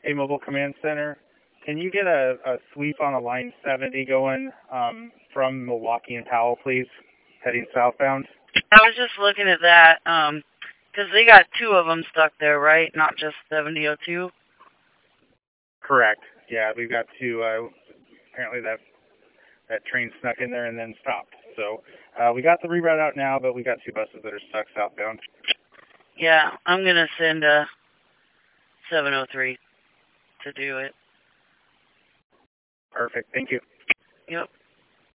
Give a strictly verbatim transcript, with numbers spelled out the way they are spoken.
Mobile Command Center. Can you get a, a sweep on a line seventy going um, from Milwaukee and Powell, please, heading southbound? I was just looking at that, um, because they got two of them stuck there, right? Not just seventy oh two? Correct. Yeah, we've got two. Uh, apparently that that train snuck in there and then stopped. So uh, we got the reroute out now, but we got two buses that are stuck southbound. Yeah, I'm going to send a seven oh three to do it. Perfect. Thank you. Yep.